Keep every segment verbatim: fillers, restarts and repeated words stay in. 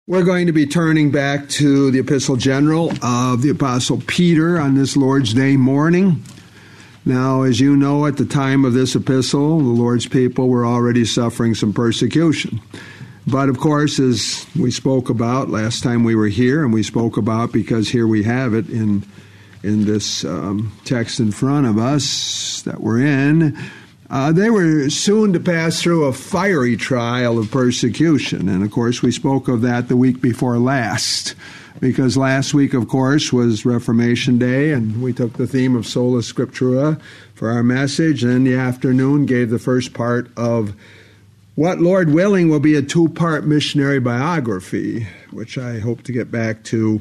We're going to be turning back to the Epistle General of the Apostle Peter on this Lord's Day morning. Now, as you know, at the time of this epistle, the Lord's people were already suffering some persecution. But, of course, as we spoke about last time we were here, and we spoke about because here we have it in, in this um, text in front of us that we're in, Uh, they were soon to pass through a fiery trial of persecution. And, of course, we spoke of that the week before last, because last week, of course, was Reformation Day, and we took the theme of Sola Scriptura for our message, and in the afternoon gave the first part of what, Lord willing, will be a two-part missionary biography, which I hope to get back to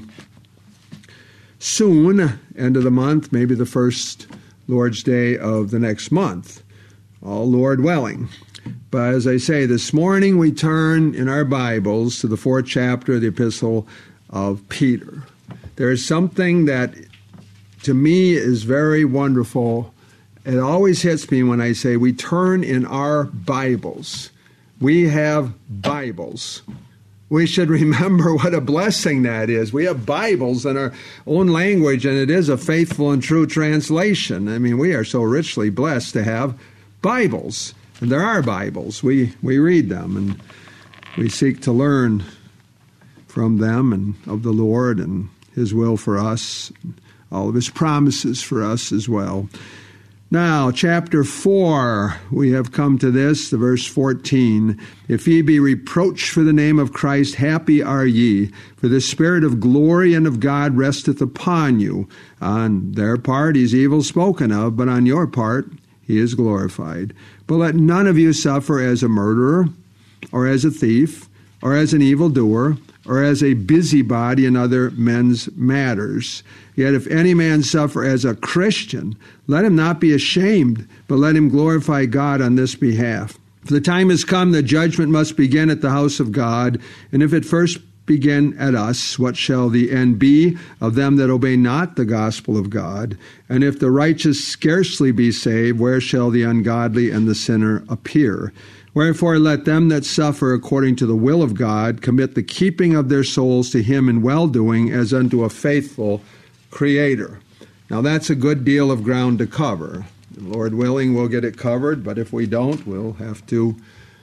soon, end of the month, maybe the first Lord's Day of the next month. All Lord willing. But as I say, this morning we turn in our Bibles to the fourth chapter of the Epistle of Peter. There is something that to me is very wonderful. It always hits me when I say we turn in our Bibles. We have Bibles. We should remember what a blessing that is. We have Bibles in our own language, and it is a faithful and true translation. I mean, we are so richly blessed to have Bibles, and there are Bibles. We we read them, and we seek to learn from them and of the Lord and His will for us, and all of His promises for us as well. Now, chapter four, we have come to this, the verse fourteen. If ye be reproached for the name of Christ, happy are ye, for the Spirit of glory and of God resteth upon you. On their part He's evil spoken of, but on your part He is glorified. But let none of you suffer as a murderer, or as a thief, or as an evildoer, or as a busybody in other men's matters. Yet if any man suffer as a Christian, let him not be ashamed, but let him glorify God on this behalf. For the time has come that judgment must begin at the house of God, and if it first begin at us, what shall the end be of them that obey not the gospel of God? And if the righteous scarcely be saved, where shall the ungodly and the sinner appear? Wherefore let them that suffer according to the will of God commit the keeping of their souls to Him in well-doing as unto a faithful Creator. Now that's a good deal of ground to cover. Lord willing, we'll get it covered, but if we don't, we'll have to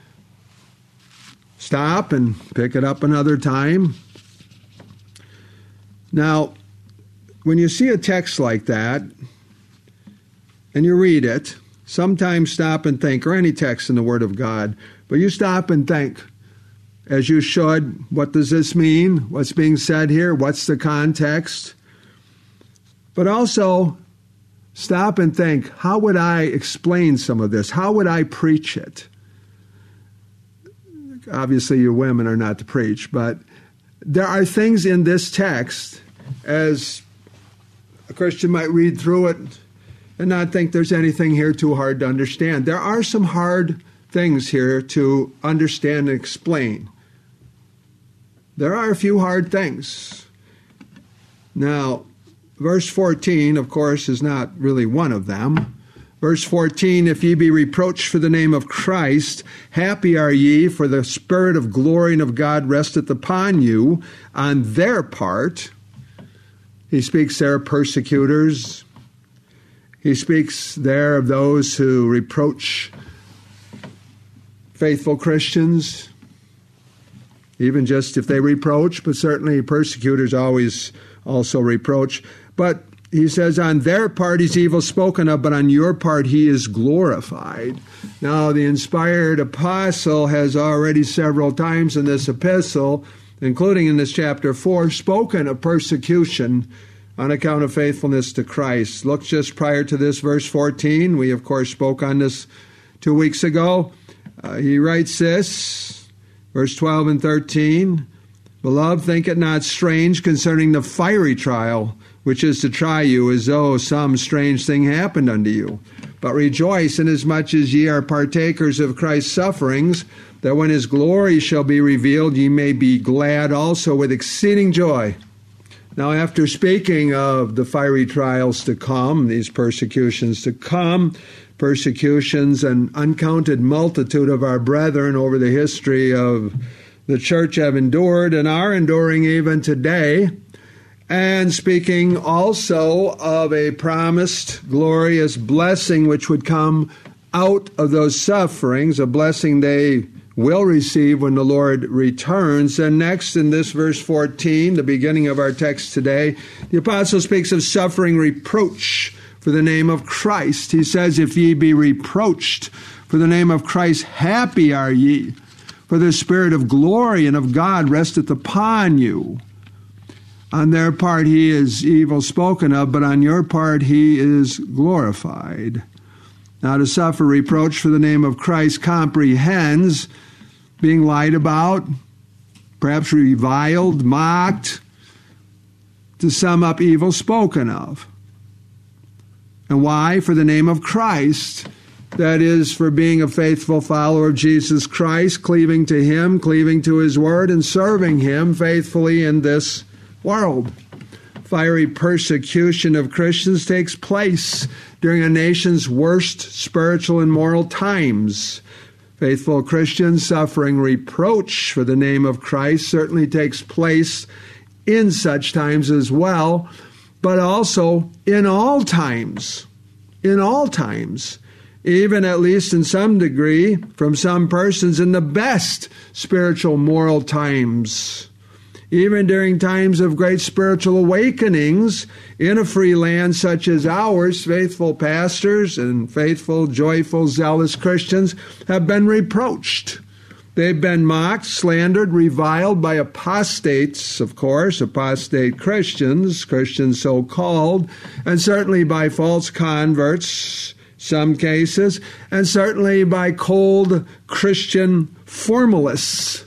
stop and pick it up another time. Now, when you see a text like that, and you read it, sometimes stop and think, or any text in the Word of God, but you stop and think, as you should, what does this mean? What's being said here? What's the context? But also, stop and think, how would I explain some of this? How would I preach it? Obviously, you women are not to preach, but there are things in this text, as a Christian might read through it and not think there's anything here too hard to understand. There are some hard things here to understand and explain. There are a few hard things. Now, verse fourteen, of course, is not really one of them. Verse fourteen, if ye be reproached for the name of Christ, happy are ye, for the Spirit of glory and of God resteth upon you. On their part, he speaks there of persecutors. He speaks there of those who reproach faithful Christians, even just if they reproach, but certainly persecutors always also reproach. But he says, on their part he's evil spoken of, but on your part he is glorified. Now, the inspired apostle has already several times in this epistle, including in this chapter four, spoken of persecution on account of faithfulness to Christ. Look just prior to this, verse fourteen. We, of course, spoke on this two weeks ago. Uh, he writes this, verse twelve and thirteen, Beloved, think it not strange concerning the fiery trial, which is to try you as though some strange thing happened unto you. But rejoice inasmuch as ye are partakers of Christ's sufferings, that when his glory shall be revealed, ye may be glad also with exceeding joy. Now, after speaking of the fiery trials to come, these persecutions to come, persecutions, an uncounted multitude of our brethren over the history of the church have endured and are enduring even today, and speaking also of a promised glorious blessing which would come out of those sufferings, a blessing they will receive when the Lord returns. And next in this verse fourteen, the beginning of our text today, the apostle speaks of suffering reproach for the name of Christ. He says, if ye be reproached for the name of Christ, happy are ye, for the Spirit of glory and of God resteth upon you. On their part he is evil spoken of, but on your part he is glorified. Now, to suffer reproach for the name of Christ comprehends being lied about, perhaps reviled, mocked, to sum up, evil spoken of. And why? For the name of Christ. That is, for being a faithful follower of Jesus Christ, cleaving to him, cleaving to his word, and serving him faithfully in this world. Fiery persecution of Christians takes place during a nation's worst spiritual and moral times. Faithful Christians suffering reproach for the name of Christ certainly takes place in such times as well, but also in all times. In all times. Even at least in some degree from some persons in the best spiritual moral times. Even during times of great spiritual awakenings in a free land such as ours, faithful pastors and faithful, joyful, zealous Christians have been reproached. They've been mocked, slandered, reviled by apostates, of course, apostate Christians, Christians so-called, and certainly by false converts, some cases, and certainly by cold Christian formalists.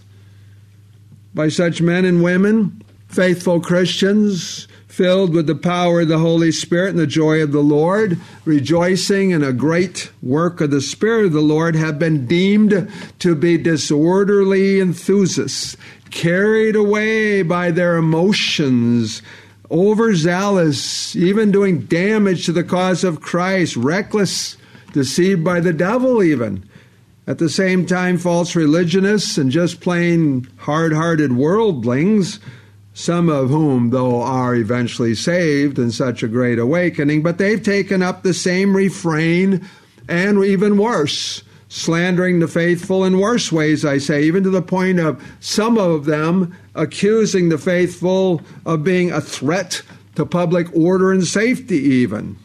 By such men and women, faithful Christians, filled with the power of the Holy Spirit and the joy of the Lord, rejoicing in a great work of the Spirit of the Lord, have been deemed to be disorderly enthusiasts, carried away by their emotions, overzealous, even doing damage to the cause of Christ, reckless, deceived by the devil even. At the same time, false religionists and just plain hard-hearted worldlings, some of whom, though, are eventually saved in such a great awakening, but they've taken up the same refrain and even worse, slandering the faithful in worse ways, I say, even to the point of some of them accusing the faithful of being a threat to public order and safety even.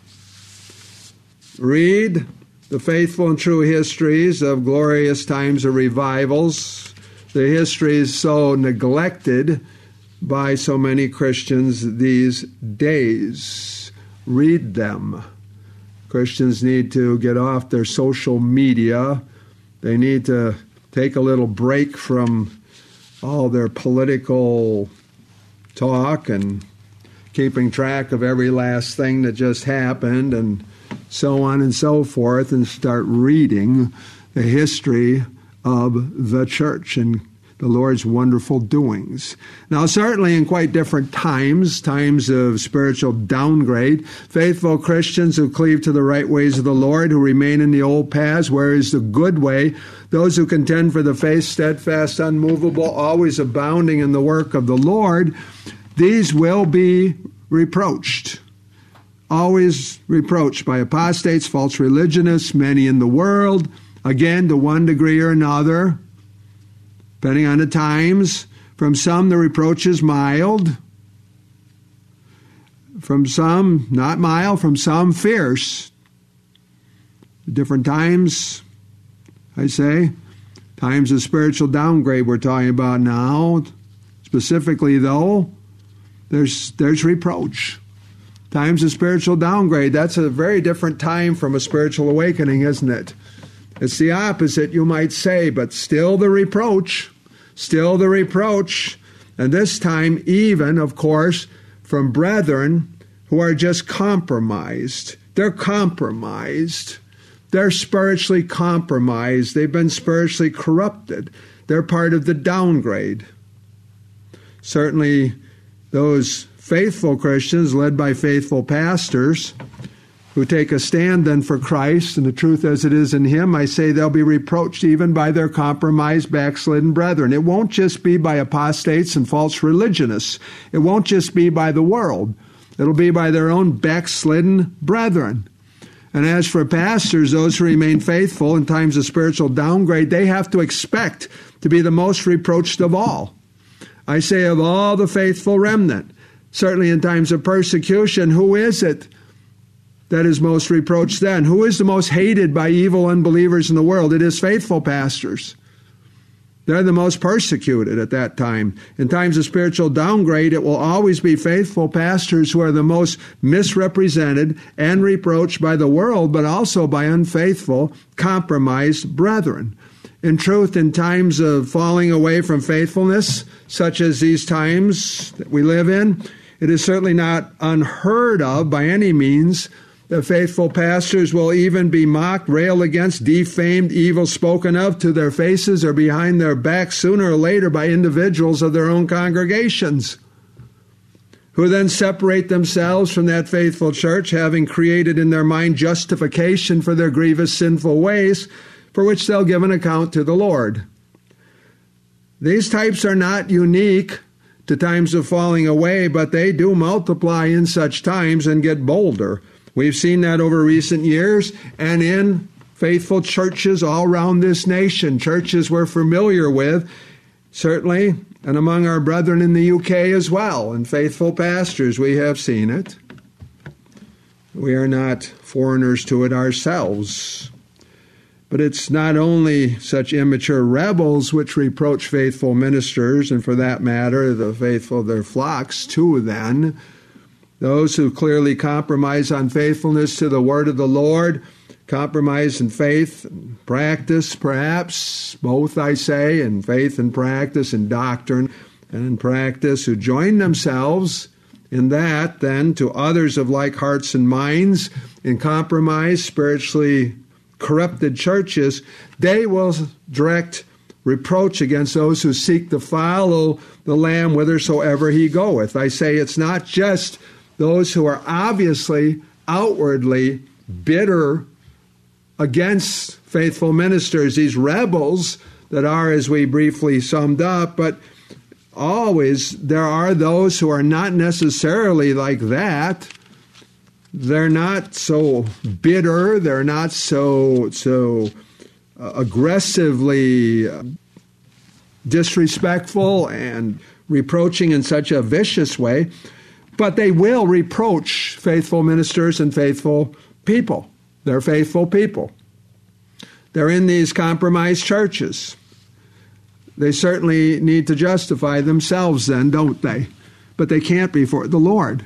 Read the faithful and true histories of glorious times of revivals, the histories so neglected by so many Christians these days. Read them. Christians need to get off their social media. They need to take a little break from all their political talk and keeping track of every last thing that just happened and so on and so forth, and start reading the history of the church and the Lord's wonderful doings. Now, certainly in quite different times, times of spiritual downgrade, faithful Christians who cleave to the right ways of the Lord, who remain in the old paths, where is the good way, those who contend for the faith, steadfast, unmovable, always abounding in the work of the Lord, these will be reproached. Always reproached by apostates, false religionists, many in the world, again, to one degree or another, depending on the times. From some, the reproach is mild. From some, not mild. From some, fierce. Different times, I say, times of spiritual downgrade we're talking about now. Specifically, though, there's there's reproach. Times of spiritual downgrade, that's a very different time from a spiritual awakening, isn't it? It's the opposite, you might say, but still the reproach, still the reproach, and this time even, of course, from brethren who are just compromised. They're compromised. They're spiritually compromised. They've been spiritually corrupted. They're part of the downgrade. Certainly, those faithful Christians led by faithful pastors who take a stand then for Christ and the truth as it is in him, I say they'll be reproached even by their compromised, backslidden brethren. It won't just be by apostates and false religionists. It won't just be by the world. It'll be by their own backslidden brethren. And as for pastors, those who remain faithful in times of spiritual downgrade, they have to expect to be the most reproached of all. I say of all the faithful remnant, certainly in times of persecution, who is it that is most reproached then? Who is the most hated by evil unbelievers in the world? It is faithful pastors. They're the most persecuted at that time. In times of spiritual downgrade, it will always be faithful pastors who are the most misrepresented and reproached by the world, but also by unfaithful, compromised brethren. In truth, in times of falling away from faithfulness, such as these times that we live in, it is certainly not unheard of by any means that faithful pastors will even be mocked, railed against, defamed, evil spoken of to their faces or behind their backs sooner or later by individuals of their own congregations, who then separate themselves from that faithful church, having created in their mind justification for their grievous sinful ways, for which they'll give an account to the Lord. These types are not unique to times of falling away, but they do multiply in such times and get bolder. We've seen that over recent years and in faithful churches all around this nation, churches we're familiar with, certainly, and among our brethren in the U K as well, and faithful pastors, we have seen it. We are not foreigners to it ourselves. But it's not only such immature rebels which reproach faithful ministers, and for that matter, the faithful of their flocks too then. Those who clearly compromise on faithfulness to the word of the Lord, compromise in faith and practice, perhaps, both I say, in faith and practice, in doctrine and in practice, who join themselves in that then to others of like hearts and minds in compromised, spiritually corrupted churches, they will direct reproach against those who seek to follow the Lamb whithersoever he goeth. I say it's not just those who are obviously, outwardly bitter against faithful ministers, these rebels that are, as we briefly summed up, but always there are those who are not necessarily like that. They're not so bitter, they're not so, so uh, aggressively uh, disrespectful and reproaching in such a vicious way, but they will reproach faithful ministers and faithful people. They're faithful people. They're in these compromised churches. They certainly need to justify themselves then, don't they? But they can't before the Lord.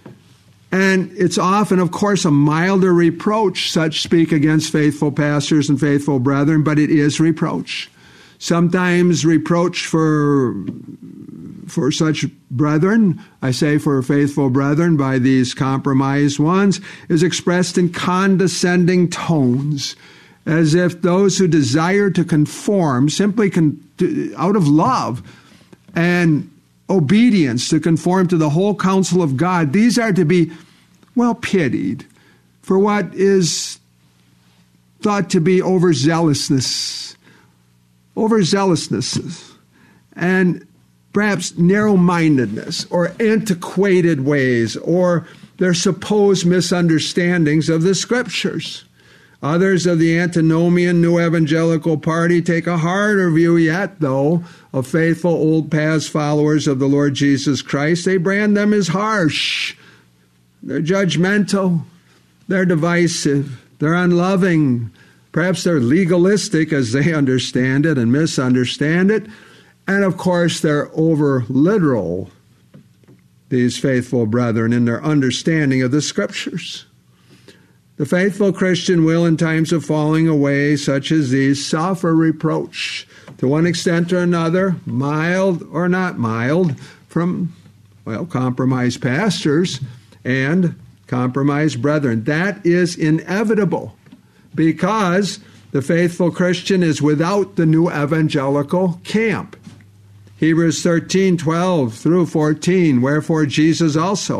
And it's often, of course, a milder reproach, such speak against faithful pastors and faithful brethren, but it is reproach. Sometimes reproach for for such brethren, I say for faithful brethren by these compromised ones, is expressed in condescending tones, as if those who desire to conform simply con- out of love and obedience to conform to the whole counsel of God, these are to be well pitied for what is thought to be overzealousness, overzealousness, and perhaps narrow-mindedness or antiquated ways or their supposed misunderstandings of the Scriptures. Others of the antinomian New Evangelical Party take a harder view yet, though, of faithful old past followers of the Lord Jesus Christ. They brand them as harsh. They're judgmental. They're divisive. They're unloving. Perhaps they're legalistic as they understand it and misunderstand it. And, of course, they're over-literal, these faithful brethren, in their understanding of the Scriptures. The faithful Christian will, in times of falling away such as these, suffer reproach to one extent or another, mild or not mild, from, well, compromised pastors and compromised brethren. That is inevitable because the faithful Christian is without the new evangelical camp. Hebrews thirteen, twelve through fourteen, wherefore Jesus also,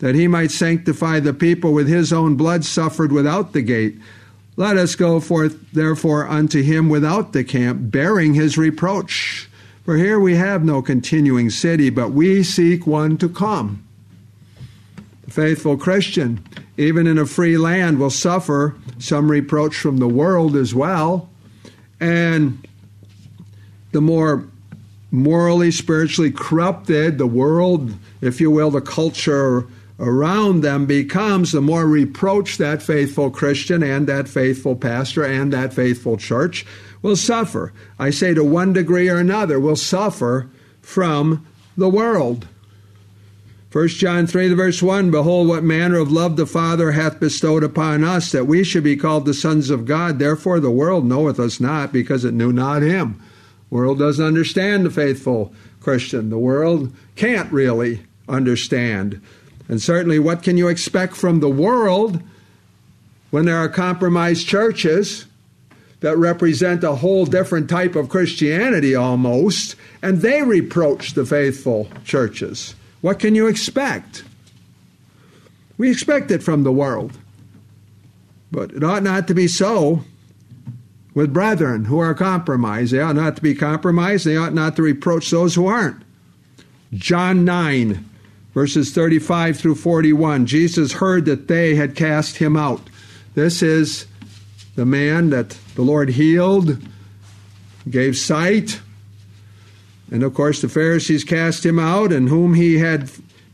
that he might sanctify the people with his own blood, suffered without the gate. Let us go forth therefore unto him without the camp, bearing his reproach. For here we have no continuing city, but we seek one to come. The faithful Christian, even in a free land, will suffer some reproach from the world as well. And the more morally, spiritually corrupted the world, if you will, the culture around them becomes, the more reproach that faithful Christian and that faithful pastor and that faithful church will suffer. I say to one degree or another, will suffer from the world. First John three, the verse one, behold, what manner of love the Father hath bestowed upon us, that we should be called the sons of God. Therefore the world knoweth us not, because it knew not him. The world doesn't understand the faithful Christian. The world can't really understand. And certainly, what can you expect from the world when there are compromised churches that represent a whole different type of Christianity almost, and they reproach the faithful churches? What can you expect? We expect it from the world. But it ought not to be so with brethren who are compromised. They ought not to be compromised. They ought not to reproach those who aren't. John nine, verses thirty-five through forty-one. Jesus heard that they had cast him out. This is the man that the Lord healed, gave sight. And of course the Pharisees cast him out, and whom he had,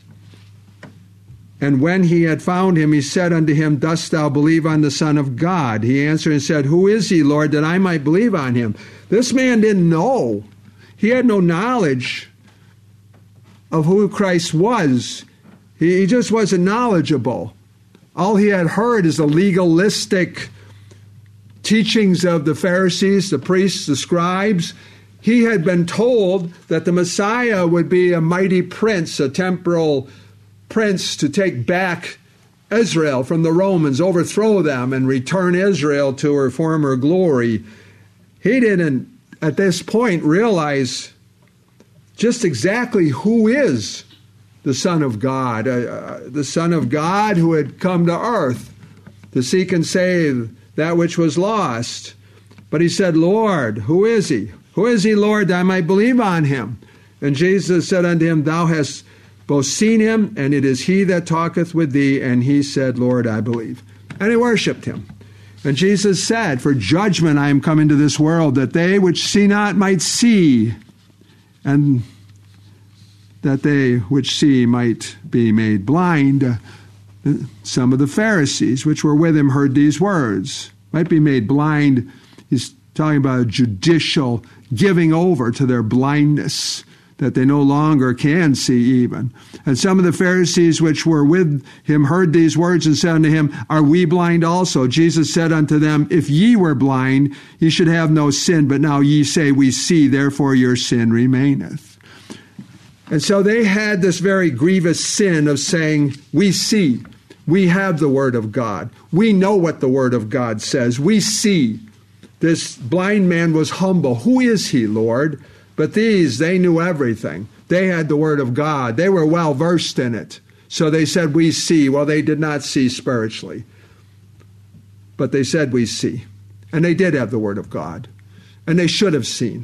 and when he had found him, he said unto him, dost thou believe on the Son of God? He answered and said, who is he, Lord, that I might believe on him? This man didn't know. He had no knowledge of who Christ was. He, he just wasn't knowledgeable. All he had heard is the legalistic teachings of the Pharisees, the priests, the scribes. He had been told that the Messiah would be a mighty prince, a temporal prince to take back Israel from the Romans, overthrow them, and return Israel to her former glory. He didn't, at this point, realize just exactly who is the Son of God, uh, the Son of God who had come to earth to seek and save that which was lost. But he said, Lord, who is he? Who is he, Lord, that I might believe on him? And Jesus said unto him, thou hast both seen him, and it is he that talketh with thee. And he said, Lord, I believe. And he worshipped him. And Jesus said, for judgment I am come into this world, that they which see not might see, and that they which see might be made blind. Some of the Pharisees which were with him heard these words. Might be made blind. He's talking about a judicial giving over to their blindness, that they no longer can see even. And some of the Pharisees which were with him heard these words and said unto him, are we blind also? Jesus said unto them, if ye were blind, ye should have no sin, but now ye say we see, therefore your sin remaineth. And so they had this very grievous sin of saying, we see, we have the Word of God. We know what the Word of God says. We see. This blind man was humble. Who is he, Lord? But these, they knew everything. They had the Word of God. They were well versed in it. So they said, we see. Well, they did not see spiritually. But they said, we see. And they did have the Word of God. And they should have seen.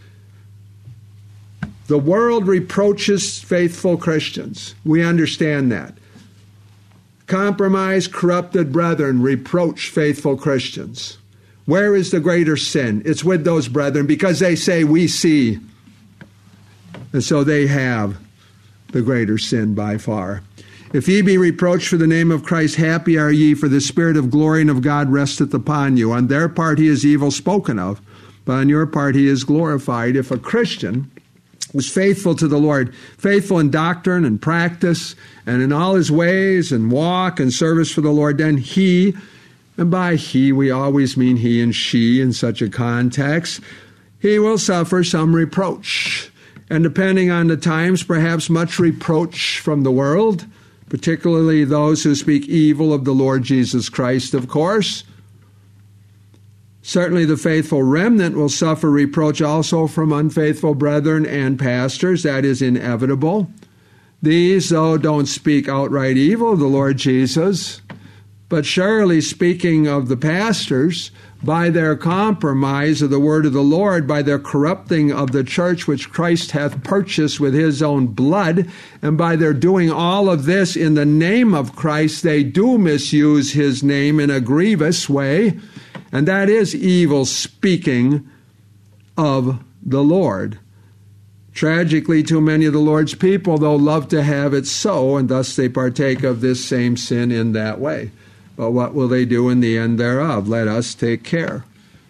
The world reproaches faithful Christians. We understand that. Compromised, corrupted brethren reproach faithful Christians. Where is the greater sin? It's with those brethren, because they say, we see. And so they have the greater sin by far. If ye be reproached for the name of Christ, happy are ye, for the Spirit of glory and of God resteth upon you. On their part he is evil spoken of, but on your part he is glorified. If a Christian was faithful to the Lord, faithful in doctrine and practice, and in all his ways and walk and service for the Lord, then he, and by he we always mean he and she in such a context, he will suffer some reproach. And depending on the times, perhaps much reproach from the world, particularly those who speak evil of the Lord Jesus Christ, of course. Certainly the faithful remnant will suffer reproach also from unfaithful brethren and pastors. That is inevitable. These, though, don't speak outright evil of the Lord Jesus, but surely speaking of the pastors, by their compromise of the word of the Lord, by their corrupting of the church which Christ hath purchased with his own blood, and by their doing all of this in the name of Christ, they do misuse his name in a grievous way, and that is evil speaking of the Lord. Tragically, too many of the Lord's people, though, love to have it so, and thus they partake of this same sin in that way. But what will they do in the end thereof? Let us take care.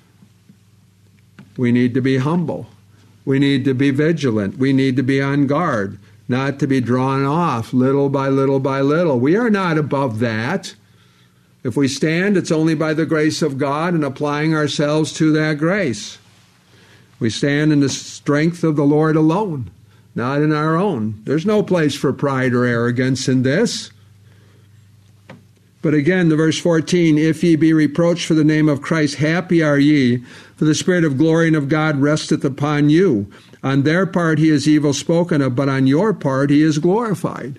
We need to be humble. We need to be vigilant. We need to be on guard, not to be drawn off little by little by little. We are not above that. If we stand, it's only by the grace of God and applying ourselves to that grace. We stand in the strength of the Lord alone, not in our own. There's no place for pride or arrogance in this. But again, the verse fourteen, if ye be reproached for the name of Christ, happy are ye, for the Spirit of glory and of God resteth upon you. On their part he is evil spoken of, but on your part he is glorified.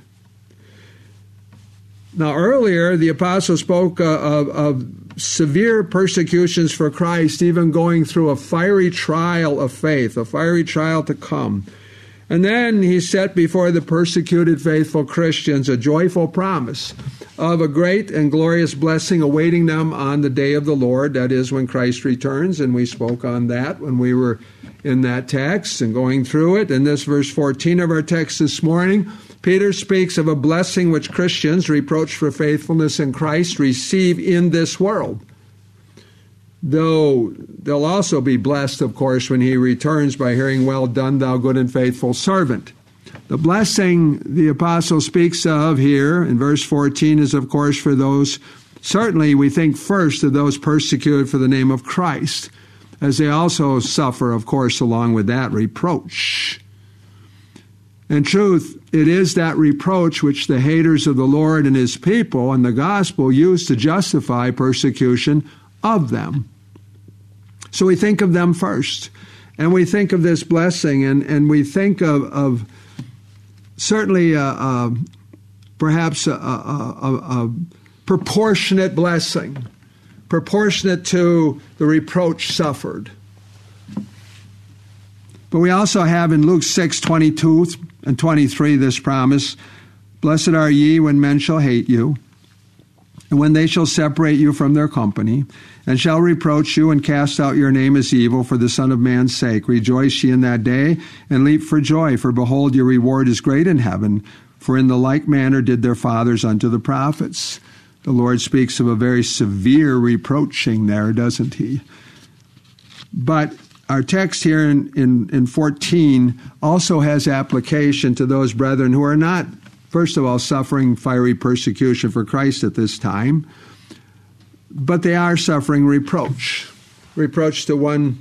Now earlier, the apostle spoke uh, of, of severe persecutions for Christ, even going through a fiery trial of faith, a fiery trial to come. And then he set before the persecuted faithful Christians a joyful promise of a great and glorious blessing awaiting them on the day of the Lord, that is, when Christ returns, and we spoke on that when we were in that text and going through it. In this verse fourteen of our text this morning, Peter speaks of a blessing which Christians, reproached for faithfulness in Christ, receive in this world. Though they'll also be blessed, of course, when he returns by hearing, well done, thou good and faithful servant. The blessing the apostle speaks of here in verse fourteen is, of course, for those, certainly we think first of those persecuted for the name of Christ, as they also suffer, of course, along with that reproach. In truth, it is that reproach which the haters of the Lord and his people and the gospel use to justify persecution of them. So we think of them first, and we think of this blessing, and, and we think of, of certainly uh, uh, perhaps a, a, a, a proportionate blessing, proportionate to the reproach suffered. But we also have in Luke six twenty-two and twenty-three this promise, blessed are ye when men shall hate you, and when they shall separate you from their company, and shall reproach you and cast out your name as evil for the Son of Man's sake. Rejoice ye in that day, and leap for joy, for behold, your reward is great in heaven, for in the like manner did their fathers unto the prophets. The Lord speaks of a very severe reproaching there, doesn't he? But our text here in, in, in fourteen also has application to those brethren who are not, first of all, suffering fiery persecution for Christ at this time, but they are suffering reproach, reproach to one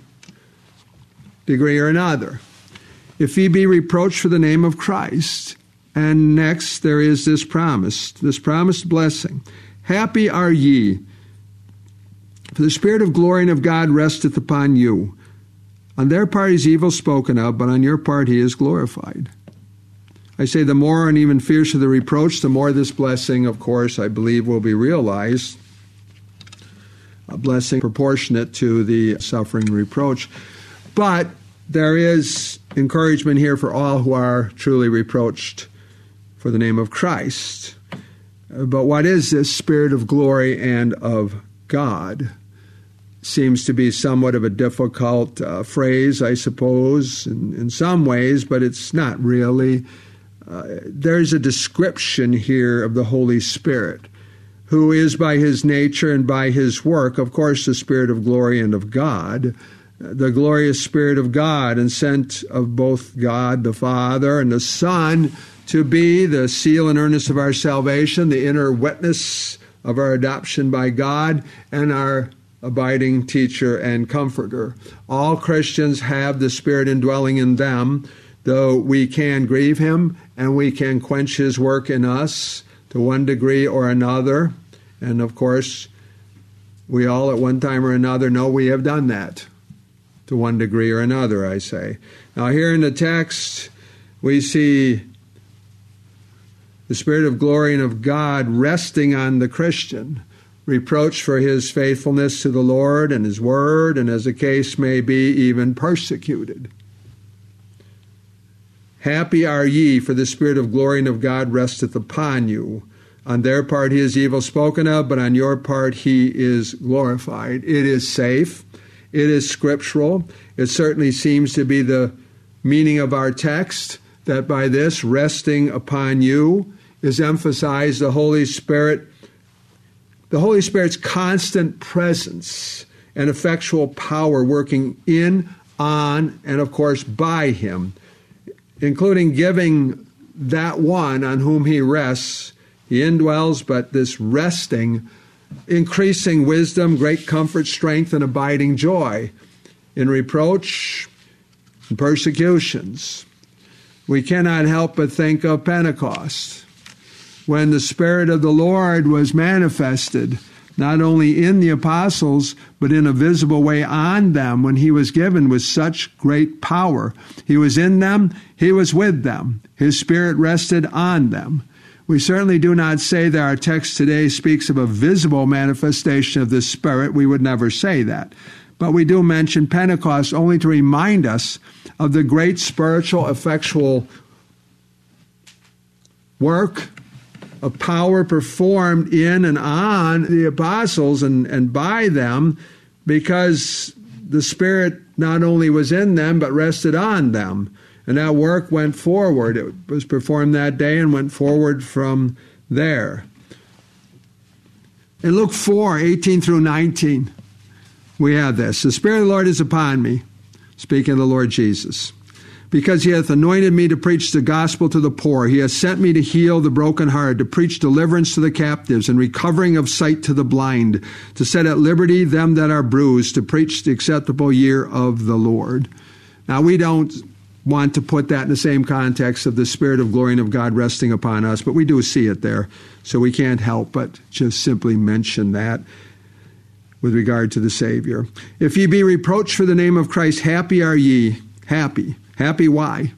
degree or another. If ye be reproached for the name of Christ, and next there is this promise, this promised blessing, happy are ye, for the Spirit of glory and of God resteth upon you. On their part is evil spoken of, but on your part he is glorified. I say the more and even fiercer the reproach, the more this blessing, of course, I believe will be realized. A blessing proportionate to the suffering reproach. But there is encouragement here for all who are truly reproached for the name of Christ. But what is this Spirit of glory and of God? Seems to be somewhat of a difficult uh, phrase, I suppose, in, in some ways, but it's not really. Uh, there's a description here of the Holy Spirit, who is by his nature and by his work, of course, the Spirit of glory and of God, the glorious Spirit of God, and sent of both God the Father and the Son to be the seal and earnest of our salvation, the inner witness of our adoption by God, and our abiding teacher and comforter. All Christians have the Spirit indwelling in them, though we can grieve him and we can quench his work in us to one degree or another. And of course, we all at one time or another know we have done that to one degree or another, I say. Now here in the text, we see The Spirit of glory and of God resting on the Christian, reproach for his faithfulness to the Lord and his word, and as the case may be, even persecuted. Happy are ye, for the Spirit of glory and of God resteth upon you. On their part he is evil spoken of, but on your part he is glorified. It is safe. It is scriptural. It certainly seems to be the meaning of our text, that by this resting upon you is emphasized the Holy Spirit, the Holy Spirit's constant presence and effectual power working in, on, and of course by him, including giving that one on whom he rests. He indwells, but this resting, increasing wisdom, great comfort, strength, and abiding joy in reproach and persecutions. We cannot help but think of Pentecost, when the Spirit of the Lord was manifested, not only in the apostles, but in a visible way on them, when he was given with such great power. He was in them, he was with them. His Spirit rested on them. We certainly do not say that our text today speaks of a visible manifestation of the Spirit. We would never say that. But we do mention Pentecost only to remind us of the great spiritual, effectual work of power performed in and on the apostles and, and by them, because the Spirit not only was in them, but rested on them. And that work went forward. It was performed that day and went forward from there. In Luke four, eighteen through nineteen, we have this. The Spirit of the Lord is upon me, speaking of the Lord Jesus, because he hath anointed me to preach the gospel to the poor. He hath sent me to heal the brokenhearted, to preach deliverance to the captives, and recovering of sight to the blind, to set at liberty them that are bruised, to preach the acceptable year of the Lord. Now, we don't want to put that in the same context of the Spirit of glory and of God resting upon us, but we do see it there, so we can't help but just simply mention that with regard to the Savior. If ye be reproached for the name of Christ, happy are ye. Happy. Happy why?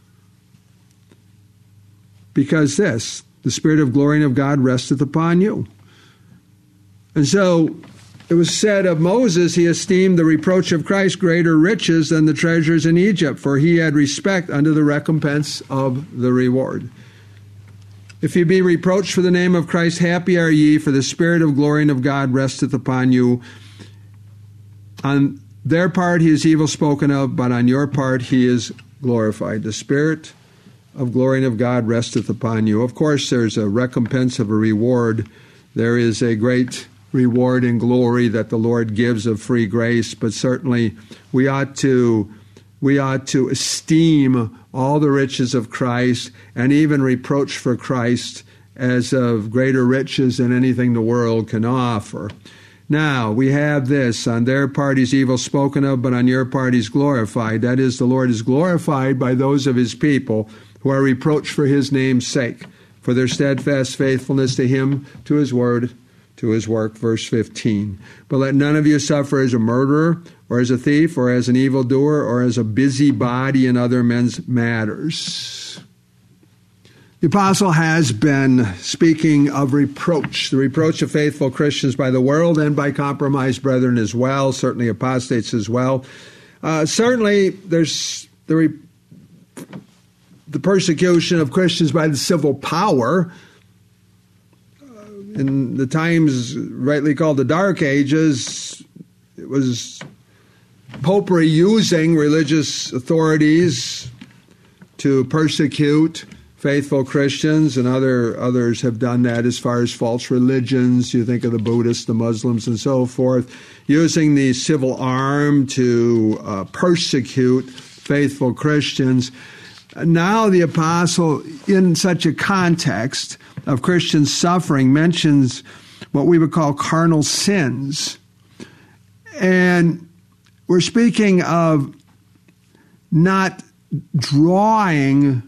Because this, the Spirit of glory and of God resteth upon you. And so it was said of Moses, he esteemed the reproach of Christ greater riches than the treasures in Egypt, for he had respect unto the recompense of the reward. If ye be reproached for the name of Christ, happy are ye, for the Spirit of glory and of God resteth upon you. On their part he is evil spoken of, but on your part he is glorified. The Spirit of glory and of God resteth upon you. Of course, there's a recompense of a reward. There is a great reward and glory that the Lord gives of free grace, but certainly we ought to we ought to esteem all the riches of Christ, and even reproach for Christ as of greater riches than anything the world can offer. Now, we have this, on their part he's evil spoken of, but on your part he's glorified. That is, the Lord is glorified by those of his people who are reproached for his name's sake, for their steadfast faithfulness to him, to his word, to his work. Verse fifteen. But let none of you suffer as a murderer, or as a thief, or as an evildoer, or as a busybody in other men's matters. The apostle has been speaking of reproach, the reproach of faithful Christians by the world and by compromised brethren as well, certainly apostates as well. Uh, certainly, there's the, re- the persecution of Christians by the civil power. Uh, in the times rightly called the Dark Ages, it was popery using religious authorities to persecute faithful Christians, and other others have done that as far as false religions. You think of the Buddhists, the Muslims, and so forth, using the civil arm to uh, persecute faithful Christians. Now the apostle, in such a context of Christian suffering, mentions what we would call carnal sins. And we're speaking of not drawing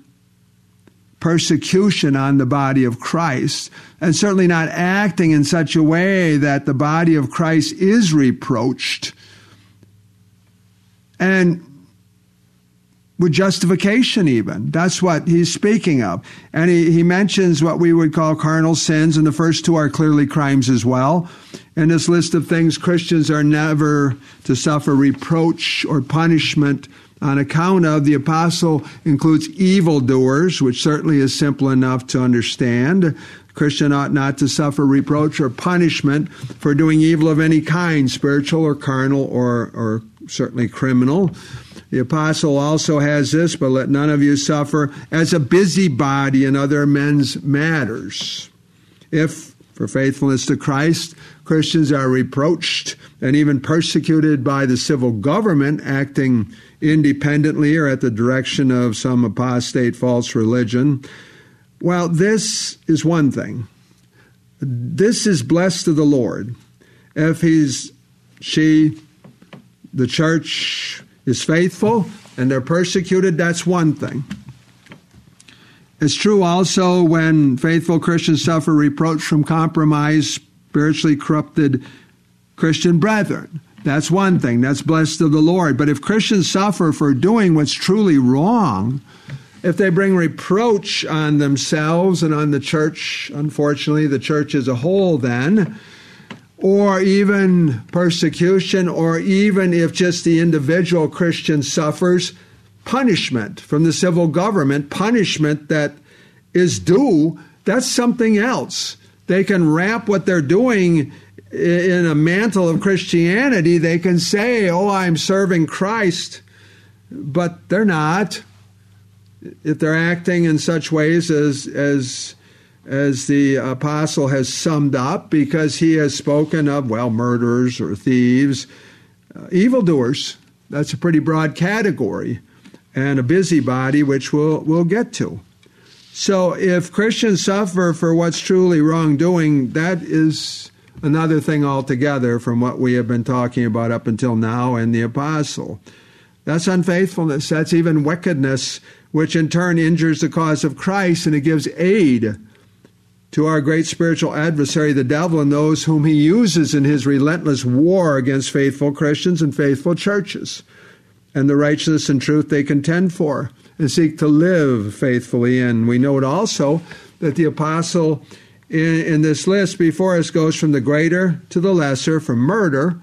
persecution on the body of Christ, and certainly not acting in such a way that the body of Christ is reproached. And with justification even. That's what he's speaking of. And he, he mentions what we would call carnal sins, and the first two are clearly crimes as well. In this list of things, Christians are never to suffer reproach or punishment on account of. The apostle includes evildoers, which certainly is simple enough to understand. Christian ought not to suffer reproach or punishment for doing evil of any kind, spiritual or carnal or, or certainly criminal. The apostle also has this, but let none of you suffer as a busybody in other men's matters. If, for faithfulness to Christ, Christians are reproached and even persecuted by the civil government acting independently or at the direction of some apostate false religion, well, this is one thing. This is blessed of the Lord. If he's, she, the church is faithful and they're persecuted, that's one thing. It's true also when faithful Christians suffer reproach from compromised, spiritually corrupted Christian brethren. That's one thing. That's blessed of the Lord. But if Christians suffer for doing what's truly wrong, if they bring reproach on themselves and on the church, unfortunately, the church as a whole then, or even persecution, or even if just the individual Christian suffers punishment from the civil government, punishment that is due, that's something else. They can wrap what they're doing in a mantle of Christianity. They can say, oh, I'm serving Christ, but they're not. If they're acting in such ways as as as the apostle has summed up, because he has spoken of, well, murderers or thieves, uh, evildoers. That's a pretty broad category, and a busybody, which we'll we'll get to. So if Christians suffer for what's truly wrongdoing, that is another thing altogether from what we have been talking about up until now and the apostle. That's unfaithfulness. That's even wickedness, which in turn injures the cause of Christ, and it gives aid to our great spiritual adversary, the devil, and those whom he uses in his relentless war against faithful Christians and faithful churches, and the righteousness and truth they contend for and seek to live faithfully in. We note also that the apostle in, in this list before us goes from the greater to the lesser, from murder,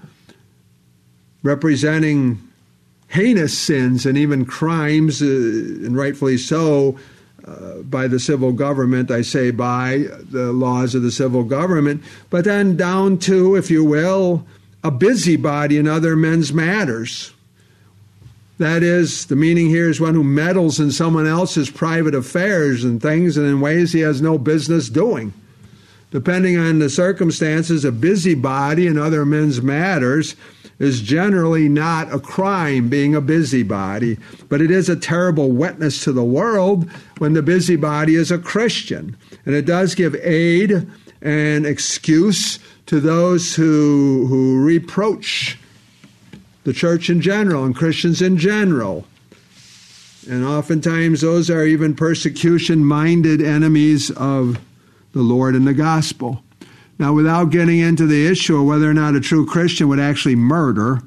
representing heinous sins and even crimes, uh, and rightfully so, uh, by the civil government, I say by the laws of the civil government, but then down to, if you will, a busybody in other men's matters. That is, the meaning here is one who meddles in someone else's private affairs and things and in ways he has no business doing. Depending on the circumstances, a busybody in other men's matters is generally not a crime, being a busybody, but it is a terrible witness to the world when the busybody is a Christian. And it does give aid and excuse to those who, who reproach the church in general and Christians in general. And oftentimes those are even persecution-minded enemies of the Lord and the gospel. Now, without getting into the issue of whether or not a true Christian would actually murder,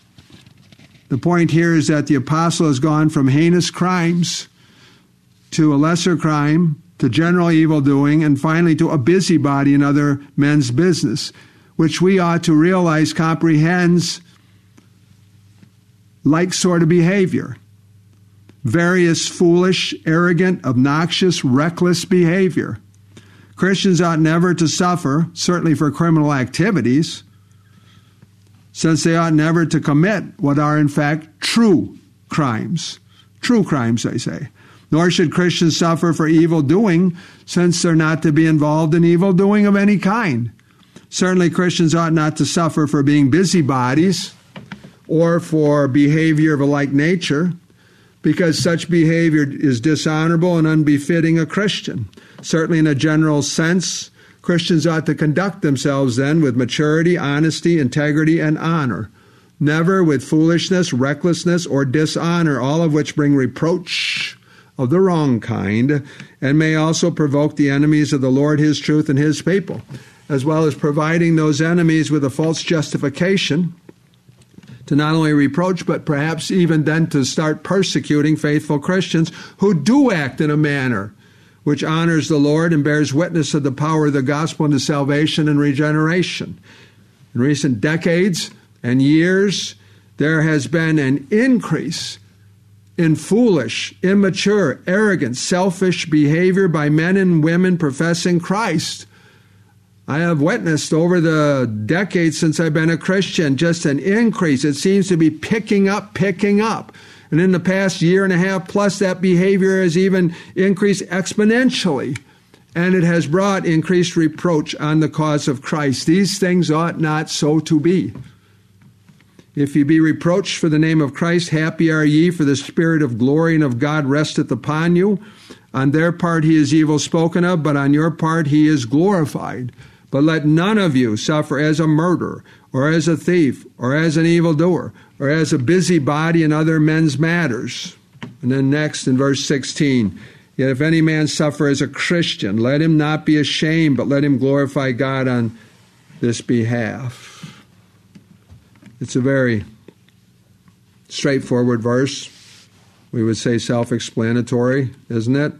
the point here is that the apostle has gone from heinous crimes to a lesser crime, to general evildoing, and finally to a busybody in other men's business, which we ought to realize comprehends like sort of behavior. Various foolish, arrogant, obnoxious, reckless behavior. Christians ought never to suffer, certainly for criminal activities, since they ought never to commit what are in fact true crimes. True crimes, I say. Nor should Christians suffer for evil doing, since they're not to be involved in evil doing of any kind. Certainly Christians ought not to suffer for being busybodies or for behavior of a like nature, because such behavior is dishonorable and unbefitting a Christian. Certainly in a general sense, Christians ought to conduct themselves then with maturity, honesty, integrity, and honor, never with foolishness, recklessness, or dishonor, all of which bring reproach of the wrong kind, and may also provoke the enemies of the Lord, his truth, and his people, as well as providing those enemies with a false justification to not only reproach, but perhaps even then to start persecuting faithful Christians who do act in a manner which honors the Lord and bears witness of the power of the gospel into salvation and regeneration. In recent decades and years, there has been an increase in foolish, immature, arrogant, selfish behavior by men and women professing Christ. I have witnessed over the decades since I've been a Christian just an increase. It seems to be picking up, picking up. And in the past year and a half plus, that behavior has even increased exponentially. And it has brought increased reproach on the cause of Christ. These things ought not so to be. If ye be reproached for the name of Christ, happy are ye, for the Spirit of glory and of God resteth upon you. On their part he is evil spoken of, but on your part he is glorified. But let none of you suffer as a murderer, or as a thief, or as an evildoer, or as a busybody in other men's matters. And then next in verse sixteen, yet if any man suffer as a Christian, let him not be ashamed, but let him glorify God on this behalf. It's a very straightforward verse. We would say self-explanatory, isn't it?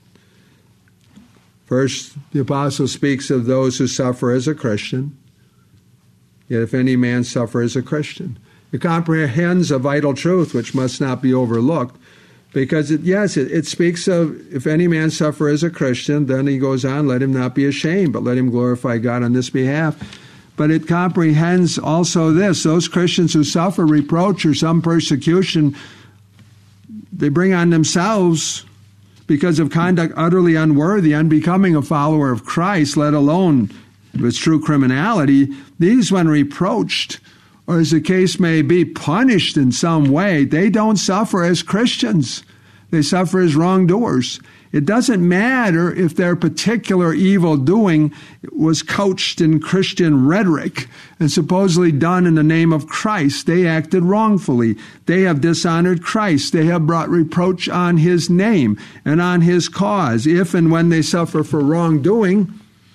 First, the apostle speaks of those who suffer as a Christian. Yet if any man suffer as a Christian. It comprehends a vital truth which must not be overlooked. Because, it, yes, it, it speaks of if any man suffer as a Christian, then he goes on, let him not be ashamed, but let him glorify God on this behalf. But it comprehends also this, those Christians who suffer reproach or some persecution, they bring on themselves because of conduct utterly unworthy, unbecoming a follower of Christ, let alone with true criminality. These, when reproached, or as the case may be, punished in some way, they don't suffer as Christians. They suffer as wrongdoers. It doesn't matter if their particular evil doing was couched in Christian rhetoric and supposedly done in the name of Christ. They acted wrongfully. They have dishonored Christ. They have brought reproach on his name and on his cause. If and when they suffer for wrongdoing,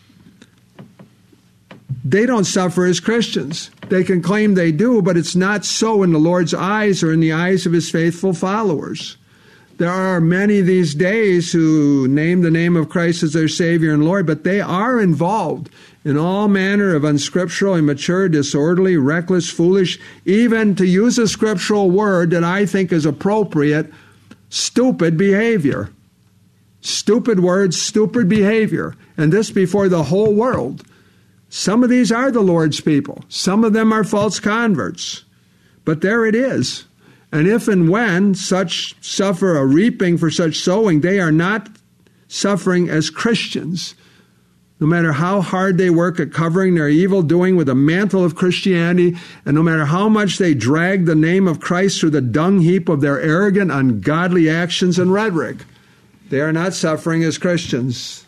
they don't suffer as Christians. They can claim they do, but it's not so in the Lord's eyes or in the eyes of his faithful followers. There are many these days who name the name of Christ as their Savior and Lord, but they are involved in all manner of unscriptural, immature, disorderly, reckless, foolish, even to use a scriptural word that I think is appropriate, stupid behavior. Stupid words, stupid behavior. And this before the whole world. Some of these are the Lord's people. Some of them are false converts. But there it is. And if and when such suffer a reaping for such sowing, they are not suffering as Christians. No matter how hard they work at covering their evil doing with a mantle of Christianity, and no matter how much they drag the name of Christ through the dung heap of their arrogant, ungodly actions and rhetoric, they are not suffering as Christians.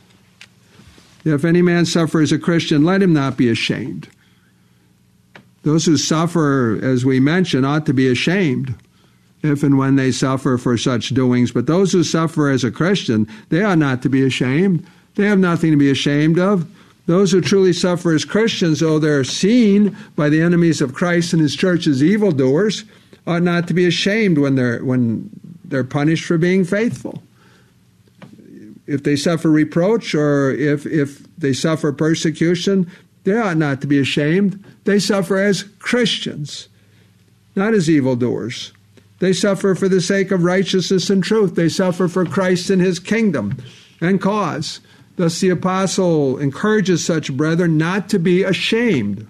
If any man suffer as a Christian, let him not be ashamed. Those who suffer, as we mentioned, ought to be ashamed if and when they suffer for such doings. But those who suffer as a Christian, they ought not to be ashamed. They have nothing to be ashamed of. Those who truly suffer as Christians, though they're seen by the enemies of Christ and his church as evildoers, ought not to be ashamed when they're when they're punished for being faithful. If they suffer reproach or if, if they suffer persecution, they ought not to be ashamed. They suffer as Christians, not as evildoers. They suffer for the sake of righteousness and truth. They suffer for Christ and his kingdom and cause. Thus the apostle encourages such brethren not to be ashamed.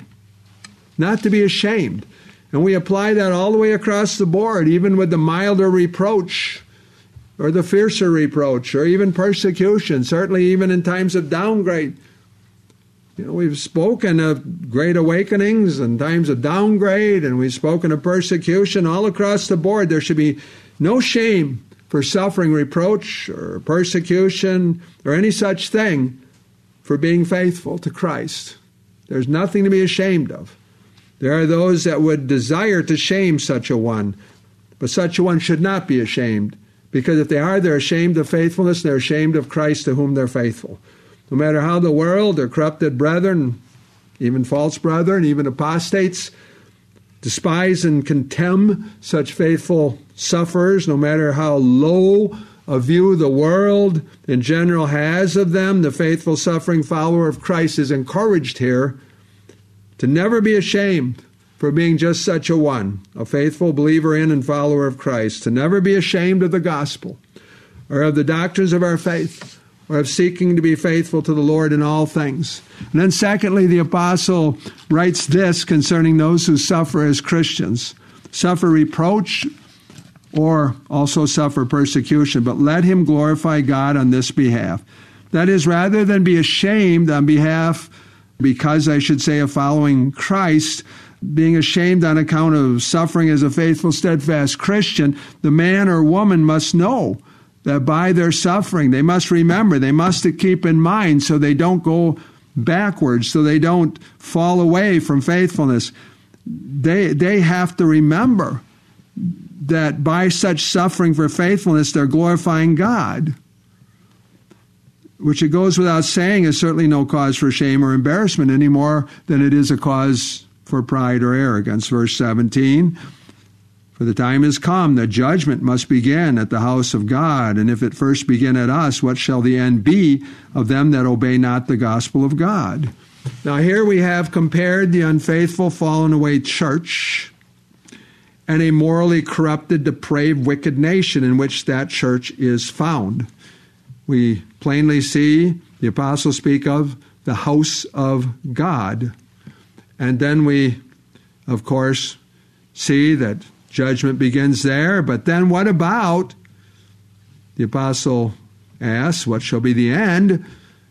Not to be ashamed. And we apply that all the way across the board, even with the milder reproach or the fiercer reproach or even persecution, certainly even in times of downgrade. You know, we've spoken of great awakenings and times of downgrade, and we've spoken of persecution all across the board. There should be no shame for suffering reproach or persecution or any such thing for being faithful to Christ. There's nothing to be ashamed of. There are those that would desire to shame such a one, but such a one should not be ashamed, because if they are, they're ashamed of faithfulness, they're ashamed of Christ to whom they're faithful. No matter how the world, their corrupted brethren, even false brethren, even apostates, despise and contemn such faithful sufferers, no matter how low a view the world in general has of them. The faithful suffering follower of Christ is encouraged here to never be ashamed for being just such a one, a faithful believer in and follower of Christ, to never be ashamed of the gospel or of the doctrines of our faith, or of seeking to be faithful to the Lord in all things. And then secondly, the apostle writes this concerning those who suffer as Christians: suffer reproach or also suffer persecution, but let him glorify God on this behalf. That is, rather than be ashamed on behalf, because I should say, of following Christ, being ashamed on account of suffering as a faithful, steadfast Christian, the man or woman must know that by their suffering, they must remember, they must keep in mind so they don't go backwards, so they don't fall away from faithfulness. They, they have to remember that by such suffering for faithfulness, they're glorifying God, which it goes without saying is certainly no cause for shame or embarrassment any more than it is a cause for pride or arrogance. Verse seventeen, for the time is come that judgment must begin at the house of God, and if it first begin at us, what shall the end be of them that obey not the gospel of God? Now here we have compared the unfaithful, fallen away church and a morally corrupted, depraved, wicked nation in which that church is found. We plainly see the apostle speak of the house of God. And then we, of course, see that judgment begins there. But then what about, the apostle asks, what shall be the end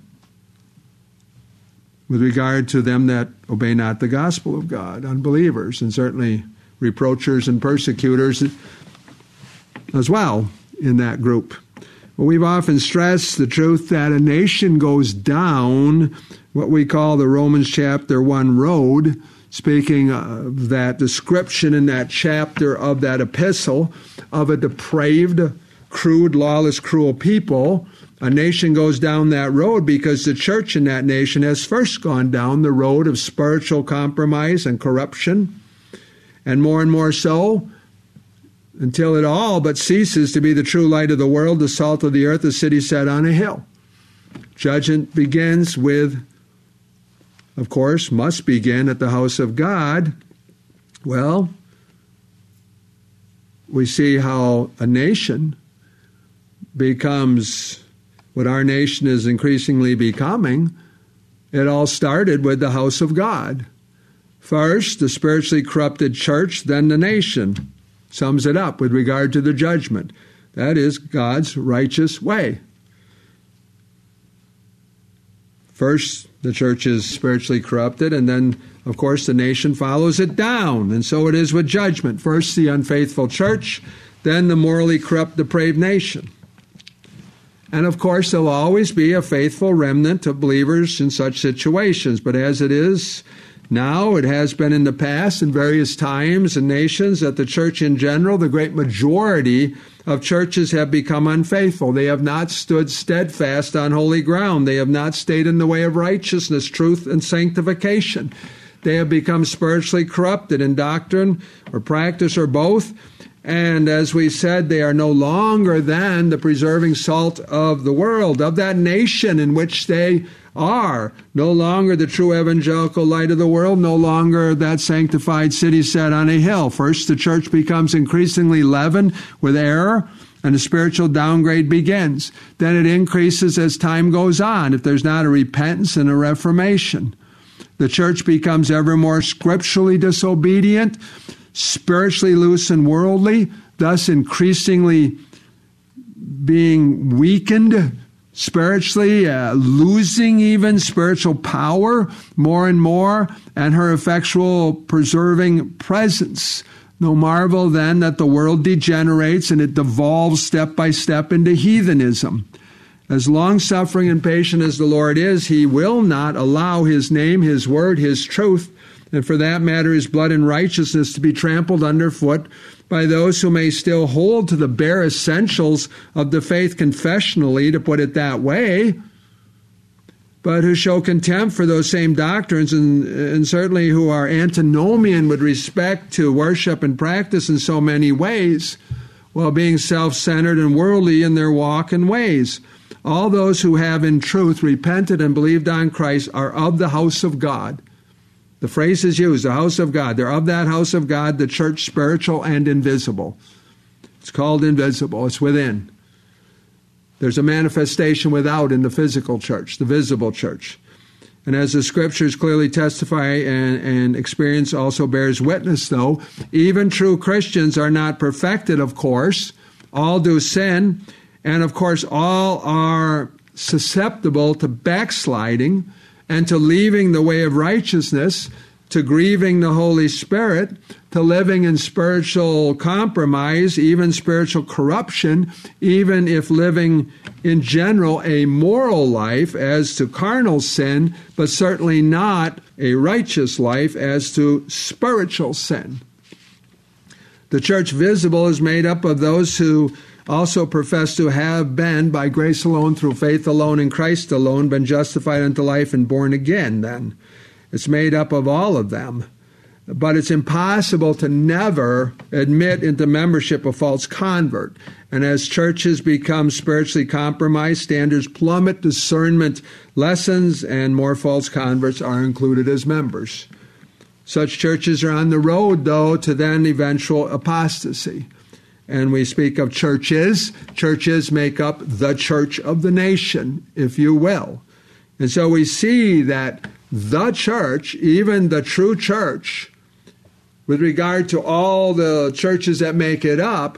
with regard to them that obey not the gospel of God, unbelievers, and certainly reproachers and persecutors as well in that group. Well, we've often stressed the truth that a nation goes down what we call the Romans chapter one road, speaking of that description in that chapter of that epistle of a depraved, crude, lawless, cruel people. A nation goes down that road because the church in that nation has first gone down the road of spiritual compromise and corruption, and more and more so, until it all but ceases to be the true light of the world, the salt of the earth, the city set on a hill. Judgment begins with, of course, must begin at the house of God. Well, we see how a nation becomes what our nation is increasingly becoming. It all started with the house of God. First, the spiritually corrupted church, then the nation. Sums it up with regard to the judgment. That is God's righteous way. First, the church is spiritually corrupted, and then, of course, the nation follows it down. And so it is with judgment. First, the unfaithful church, then the morally corrupt, depraved nation. And, of course, there will always be a faithful remnant of believers in such situations. But as it is now, it has been in the past in various times and nations, that the church in general, the great majority of churches have become unfaithful. They have not stood steadfast on holy ground. They have not stayed in the way of righteousness, truth, and sanctification. They have become spiritually corrupted in doctrine or practice or both. And as we said, they are no longer then the preserving salt of the world, of that nation in which they are. No longer the true evangelical light of the world, no longer that sanctified city set on a hill. First, the church becomes increasingly leavened with error, and a spiritual downgrade begins. Then it increases as time goes on, if there's not a repentance and a reformation. The church becomes ever more scripturally disobedient, spiritually loose and worldly, thus increasingly being weakened spiritually, uh, losing even spiritual power more and more, and her effectual preserving presence. No marvel then that the world degenerates and it devolves step by step into heathenism. As long-suffering and patient as the Lord is, He will not allow His name, His word, His truth, and for that matter, His blood and righteousness to be trampled underfoot by those who may still hold to the bare essentials of the faith confessionally, to put it that way. but who show contempt for those same doctrines, and, and certainly who are antinomian with respect to worship and practice in so many ways, while being self-centered and worldly in their walk and ways. All those who have in truth repented and believed on Christ are of the house of God. The phrase is used, the house of God. They're of that house of God, the church, spiritual and invisible. It's called invisible. It's within. There's a manifestation without in the physical church, the visible church. And as the scriptures clearly testify and, and experience also bears witness, though, even true Christians are not perfected, of course. All do sin, and of course all are susceptible to backsliding and to leaving the way of righteousness, to grieving the Holy Spirit, to living in spiritual compromise, even spiritual corruption, even if living in general a moral life as to carnal sin, but certainly not a righteous life as to spiritual sin. The church visible is made up of those who also profess to have been, by grace alone, through faith alone, in Christ alone, been justified unto life and born again then. It's made up of all of them. But it's impossible to never admit into membership a false convert. And as churches become spiritually compromised, standards plummet, discernment lessens, and more false converts are included as members. Such churches are on the road, though, to then eventual apostasy. And we speak of churches. Churches make up the church of the nation, if you will. And so we see that the church, even the true church, with regard to all the churches that make it up,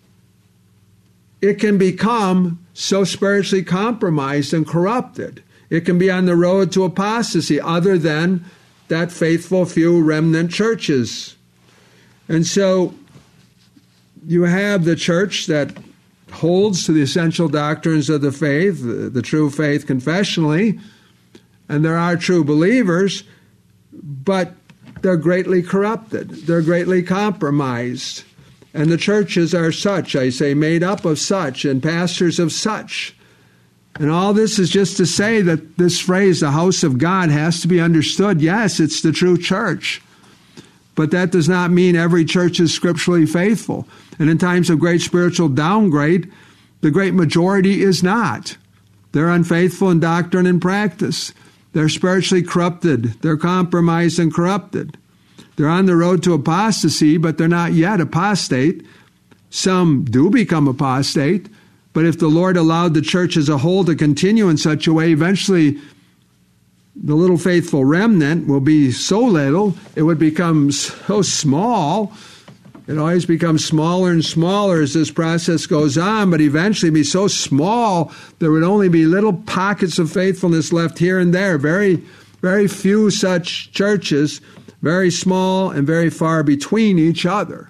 it can become so spiritually compromised and corrupted. It can be on the road to apostasy, other than that faithful few remnant churches. And so you have the church that holds to the essential doctrines of the faith, the, the true faith confessionally, and there are true believers, but they're greatly corrupted. They're greatly compromised. And the churches are such, I say, made up of such, and pastors of such. And all this is just to say that this phrase, the house of God, has to be understood. Yes, it's the true church. But that does not mean every church is scripturally faithful. And in times of great spiritual downgrade, the great majority is not. They're unfaithful in doctrine and practice. They're spiritually corrupted. They're compromised and corrupted. They're on the road to apostasy, but they're not yet apostate. Some do become apostate, but if the Lord allowed the church as a whole to continue in such a way, eventually the little faithful remnant will be so little, it would become so small. It always becomes smaller and smaller as this process goes on, but eventually be so small there would only be little pockets of faithfulness left here and there. Very, very few such churches, very small and very far between each other.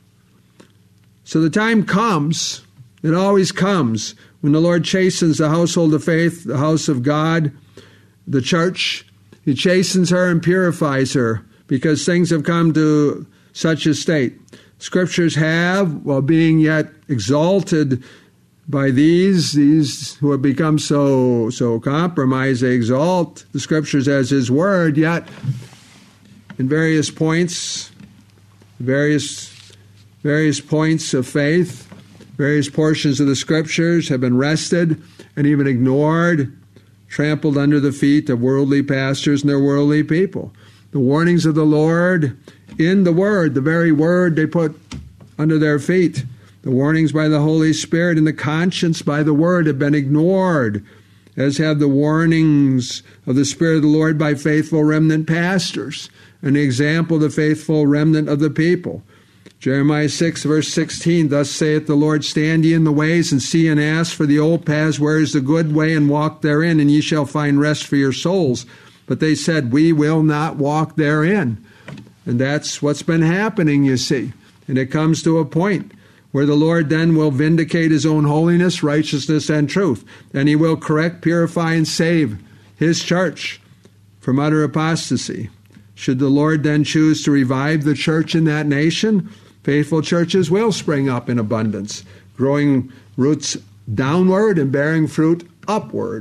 So the time comes, it always comes, when the Lord chastens the household of faith, the house of God, the church. He chastens her and purifies her because things have come to such a state. Scriptures have, while being yet exalted by these, these who have become so so compromised, they exalt the Scriptures as His Word, yet in various points, various various points of faith, various portions of the Scriptures have been wrested and even ignored, trampled under the feet of worldly pastors and their worldly people. The warnings of the Lord in the Word, the very Word they put under their feet, the warnings by the Holy Spirit and the conscience by the Word have been ignored, as have the warnings of the Spirit of the Lord by faithful remnant pastors, an example of the faithful remnant of the people. Jeremiah six, verse sixteen, thus saith the Lord, stand ye in the ways, and see and ask for the old paths, where is the good way, and walk therein, and ye shall find rest for your souls. But they said, we will not walk therein. And that's what's been happening, you see. And it comes to a point where the Lord then will vindicate His own holiness, righteousness, and truth. And He will correct, purify, and save His church from utter apostasy. Should the Lord then choose to revive the church in that nation, faithful churches will spring up in abundance, growing roots downward and bearing fruit upward.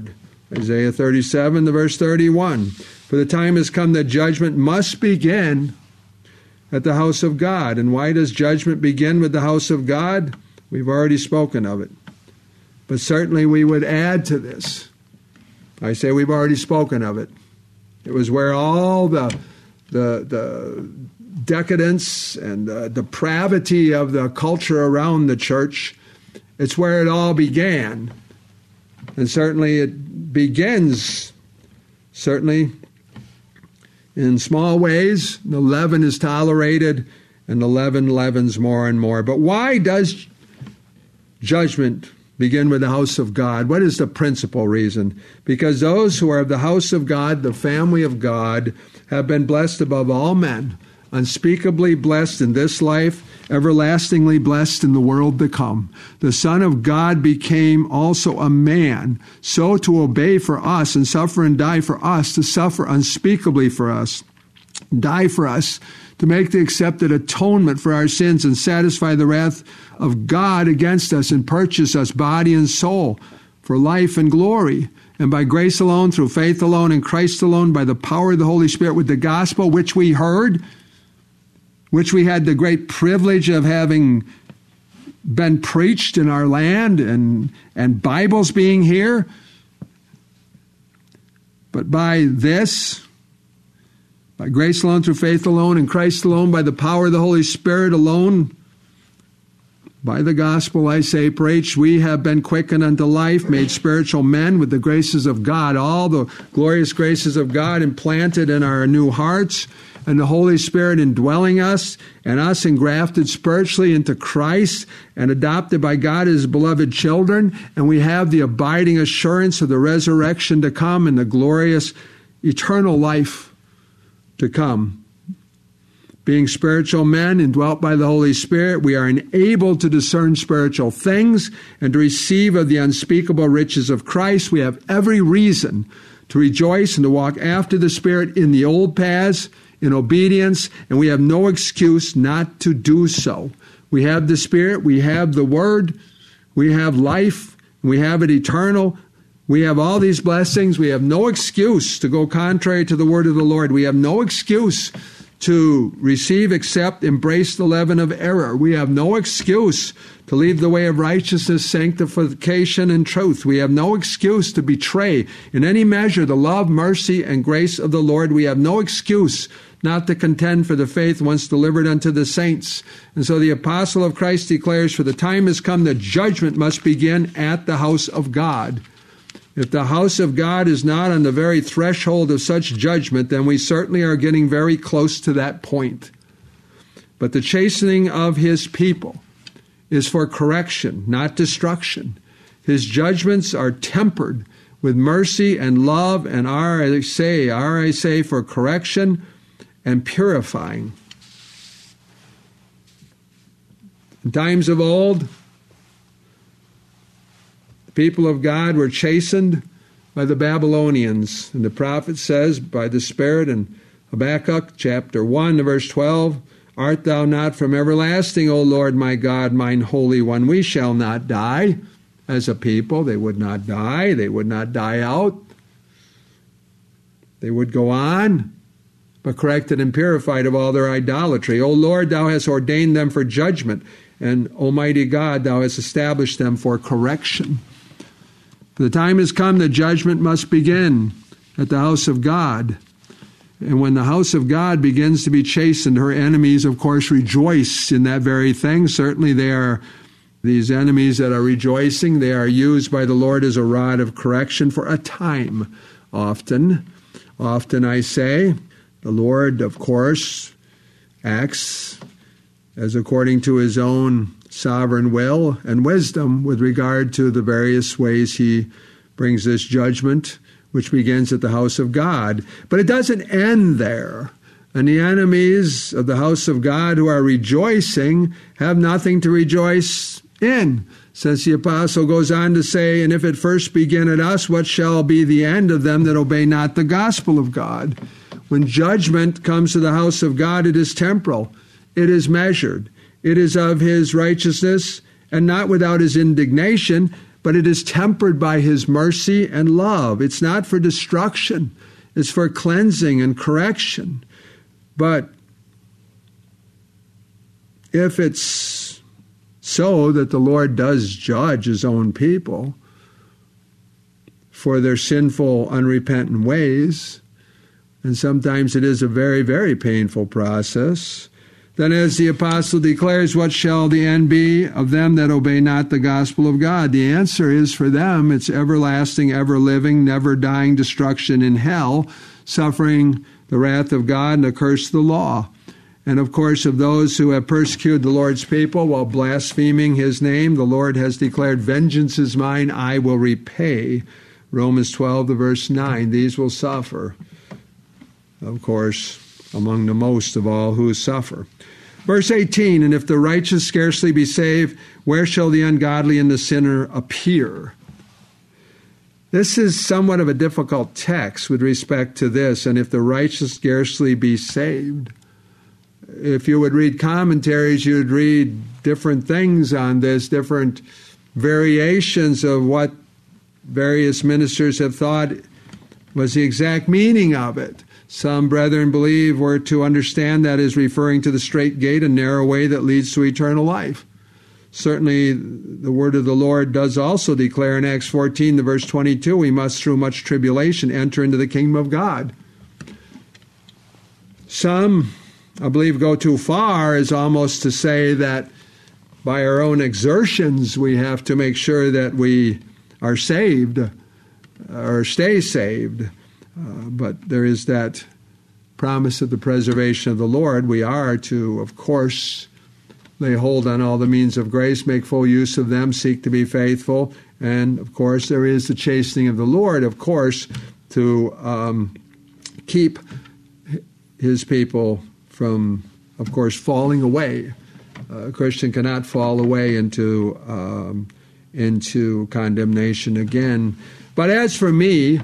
Isaiah thirty-seven, the verse thirty-one. For the time has come that judgment must begin at the house of God. And why does judgment begin with the house of God? We've already spoken of it. But certainly we would add to this. I say we've already spoken of it. It was where all the the, the decadence and the depravity of the culture around the church, it's where it all began. And certainly it begins, certainly, in small ways. The leaven is tolerated, and the leaven leavens more and more. But why does judgment begin with the house of God? What is the principal reason? Because those who are of the house of God, the family of God, have been blessed above all men, unspeakably blessed in this life, everlastingly blessed in the world to come. The Son of God became also a man, so to obey for us and suffer and die for us, to suffer unspeakably for us, die for us, to make the accepted atonement for our sins and satisfy the wrath of God against us and purchase us body and soul for life and glory. And by grace alone, through faith alone, in Christ alone, by the power of the Holy Spirit, with the gospel which we heard, which we had the great privilege of having been preached in our land and, and Bibles being here. But by this, by grace alone, through faith alone, in Christ alone, by the power of the Holy Spirit alone, by the gospel, I say, preached, we have been quickened unto life, made spiritual men with the graces of God, all the glorious graces of God implanted in our new hearts, and the Holy Spirit indwelling us, and us engrafted spiritually into Christ, and adopted by God as beloved children, and we have the abiding assurance of the resurrection to come and the glorious eternal life to come. Being spiritual men indwelt by the Holy Spirit, we are enabled to discern spiritual things and to receive of the unspeakable riches of Christ. We have every reason to rejoice and to walk after the Spirit in the old paths, in obedience, and we have no excuse not to do so. We have the Spirit, we have the Word, we have life, we have it eternal. We have all these blessings. We have no excuse to go contrary to the Word of the Lord. We have no excuse to receive, accept, embrace the leaven of error. We have no excuse to leave the way of righteousness, sanctification, and truth. We have no excuse to betray in any measure the love, mercy, and grace of the Lord. We have no excuse not to contend for the faith once delivered unto the saints. And so the apostle of Christ declares, for the time has come that judgment must begin at the house of God. If the house of God is not on the very threshold of such judgment, then we certainly are getting very close to that point. But the chastening of his people is for correction, not destruction. His judgments are tempered with mercy and love, and are, I say, are, I say, for correction and purifying. In times of old, the people of God were chastened by the Babylonians. And the prophet says by the Spirit in Habakkuk chapter one, verse twelve, art thou not from everlasting, O Lord my God, mine Holy One? We shall not die. As a people, they would not die. They would not die out. They would go on, but corrected and purified of all their idolatry. O Lord, thou hast ordained them for judgment, and Almighty God, thou hast established them for correction. For the time has come that judgment must begin at the house of God. And when the house of God begins to be chastened, her enemies, of course, rejoice in that very thing. Certainly they are these enemies that are rejoicing. They are used by the Lord as a rod of correction for a time, often. Often, I say, the Lord, of course, acts as according to his own sovereign will and wisdom with regard to the various ways he brings this judgment, which begins at the house of God. But it doesn't end there. And the enemies of the house of God who are rejoicing have nothing to rejoice in. Since the apostle goes on to say, and if it first begin at us, what shall be the end of them that obey not the gospel of God? When judgment comes to the house of God, it is temporal. It is measured. It is of his righteousness, and not without his indignation, but it is tempered by his mercy and love. It's not for destruction. It's for cleansing and correction. But if it's so that the Lord does judge his own people for their sinful, unrepentant ways, and sometimes it is a very, very painful process, then as the apostle declares, what shall the end be of them that obey not the gospel of God? The answer is for them, it's everlasting, ever living, never dying destruction in hell, suffering the wrath of God and a curse of the law. And of course, of those who have persecuted the Lord's people while blaspheming his name, the Lord has declared, vengeance is mine, I will repay. Romans twelve, the verse nine, these will suffer. Of course, among the most of all who suffer. Verse eighteen, and if the righteous scarcely be saved, where shall the ungodly and the sinner appear? This is somewhat of a difficult text with respect to this, and if the righteous scarcely be saved. If you would read commentaries, you would read different things on this, different variations of what various ministers have thought was the exact meaning of it. Some brethren believe we're to understand that as referring to the straight gate, a narrow way that leads to eternal life. Certainly, the word of the Lord does also declare in Acts fourteen, the verse twenty-two, we must through much tribulation enter into the kingdom of God. Some, I believe, go too far as almost to say that by our own exertions we have to make sure that we are saved or stay saved. Uh, but there is that promise of the preservation of the Lord. We are to, of course, lay hold on all the means of grace, make full use of them, seek to be faithful. And, of course, there is the chastening of the Lord, of course, to um, keep his people from, of course, falling away. Uh, a Christian cannot fall away into, um, into condemnation again. But as for me,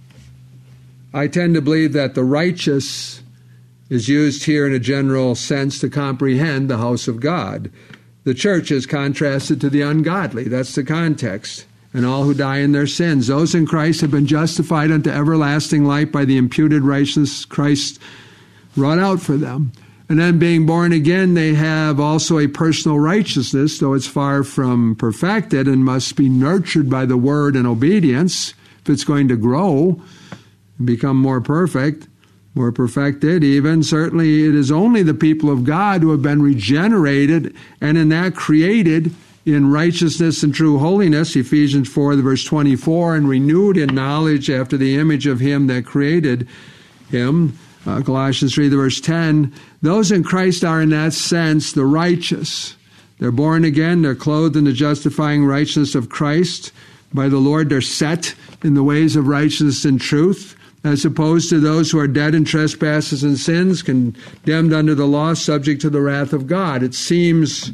I tend to believe that the righteous is used here in a general sense to comprehend the house of God. The church is contrasted to the ungodly. That's the context. And all who die in their sins. Those in Christ have been justified unto everlasting life by the imputed righteousness Christ wrought out for them. And then being born again, they have also a personal righteousness, though it's far from perfected and must be nurtured by the word and obedience if it's going to grow and become more perfect, more perfected even. Certainly it is only the people of God who have been regenerated and in that created in righteousness and true holiness, Ephesians four, the verse twenty-four, and renewed in knowledge after the image of him that created him, uh, Colossians three, the verse ten. Those in Christ are in that sense the righteous. They're born again, they're clothed in the justifying righteousness of Christ. By the Lord, they're set in the ways of righteousness and truth, as opposed to those who are dead in trespasses and sins, condemned under the law, subject to the wrath of God. It seems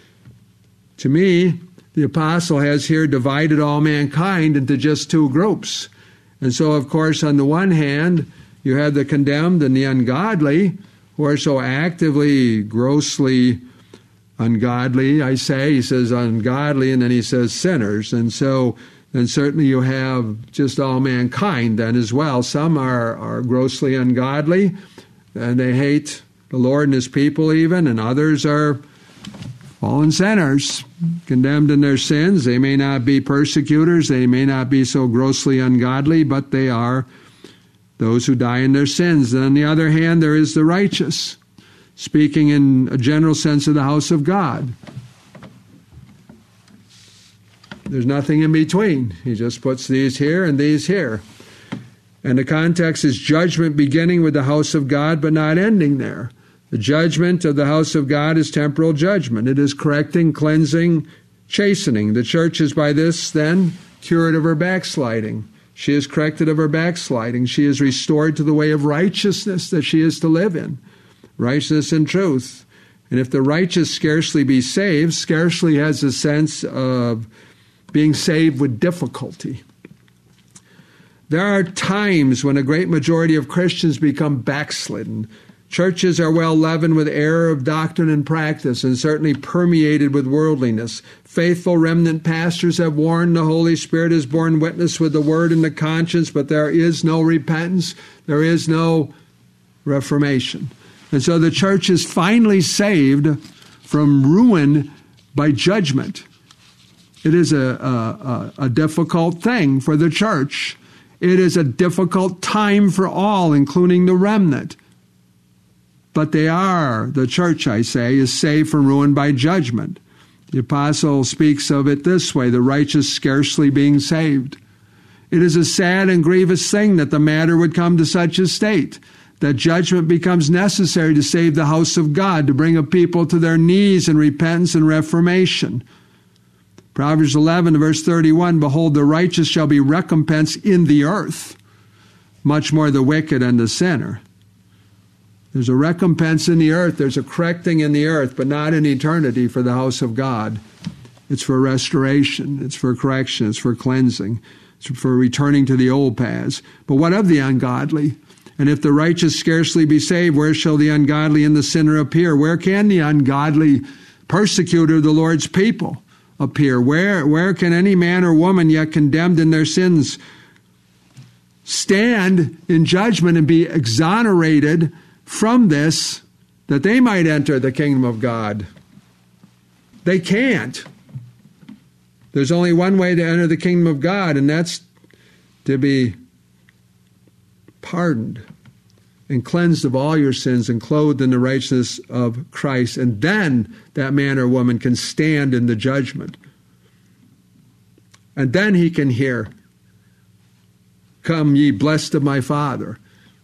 to me the apostle has here divided all mankind into just two groups. And so, of course, on the one hand, you have the condemned and the ungodly, who are so actively, grossly ungodly, I say. He says ungodly, and then he says sinners. And so then certainly you have just all mankind then as well. Some are, are grossly ungodly, and they hate the Lord and his people even, and others are fallen sinners, condemned in their sins. They may not be persecutors, they may not be so grossly ungodly, but they are those who die in their sins. And on the other hand, there is the righteous, speaking in a general sense of the house of God. There's nothing in between. He just puts these here and these here. And the context is judgment beginning with the house of God, but not ending there. The judgment of the house of God is temporal judgment. It is correcting, cleansing, chastening. The church is by this, then, cured of her backsliding. She is corrected of her backsliding. She is restored to the way of righteousness that she is to live in. Righteousness and truth. And if the righteous scarcely be saved, scarcely has a sense of being saved with difficulty. There are times when a great majority of Christians become backslidden. Churches are well leavened with error of doctrine and practice, and certainly permeated with worldliness. Faithful remnant pastors have warned. The Holy Spirit has borne witness with the word and the conscience, but there is no repentance. There is no reformation. And so the church is finally saved from ruin by judgment. It is a, a, a difficult thing for the church. It is a difficult time for all, including the remnant. But they are, the church, I say, is saved from ruin by judgment. The apostle speaks of it this way, the righteous scarcely being saved. It is a sad and grievous thing that the matter would come to such a state, that judgment becomes necessary to save the house of God, to bring a people to their knees in repentance and reformation. Proverbs eleven, verse thirty-one, behold, the righteous shall be recompensed in the earth, much more the wicked and the sinner. There's a recompense in the earth, there's a correcting in the earth, but not in eternity for the house of God. It's for restoration, it's for correction, it's for cleansing, it's for returning to the old paths. But what of the ungodly? And if the righteous scarcely be saved, where shall the ungodly and the sinner appear? Where can the ungodly persecutor of the Lord's people appear? Where, where can any man or woman yet condemned in their sins stand in judgment and be exonerated from this, that they might enter the kingdom of God? They can't. There's only one way to enter the kingdom of God, and that's to be pardoned and cleansed of all your sins and clothed in the righteousness of Christ. And then that man or woman can stand in the judgment. And then he can hear, come ye blessed of my Father.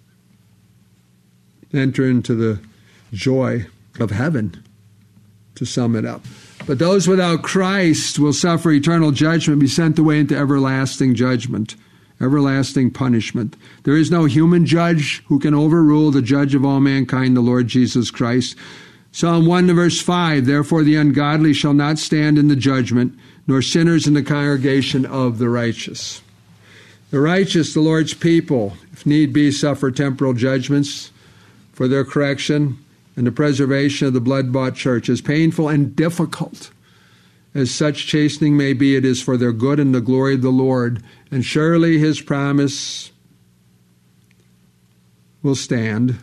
Enter into the joy of heaven, to sum it up. But those without Christ will suffer eternal judgment, be sent away into everlasting judgment, everlasting punishment. There is no human judge who can overrule the judge of all mankind, the Lord Jesus Christ. Psalm one, verse five, therefore the ungodly shall not stand in the judgment, nor sinners in the congregation of the righteous. The righteous, the Lord's people, if need be, suffer temporal judgments for their correction and the preservation of the blood-bought church. As painful and difficult as such chastening may be, it is for their good and the glory of the Lord. And surely his promise will stand.